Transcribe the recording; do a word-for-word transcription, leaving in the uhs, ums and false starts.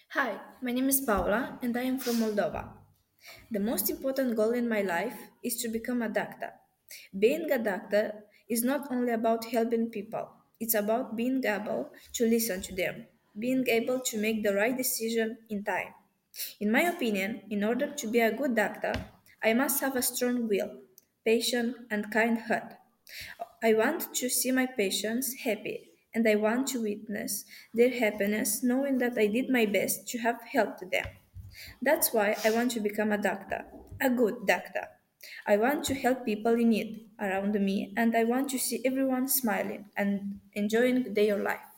Hi, my name is Paula and I am from Moldova. The most important goal in my life is to become a doctor. Being a doctor is not only about helping people, it's about being able to listen to them, being able to make the right decision in time. In my opinion, in order to be a good doctor, I must have a strong will, patient, and kind heart. I want to see my patients happy, and I want to witness their happiness knowing that I did my best to have helped them. That's why I want to become a doctor, a good doctor. I want to help people in need around me, and I want to see everyone smiling and enjoying their life.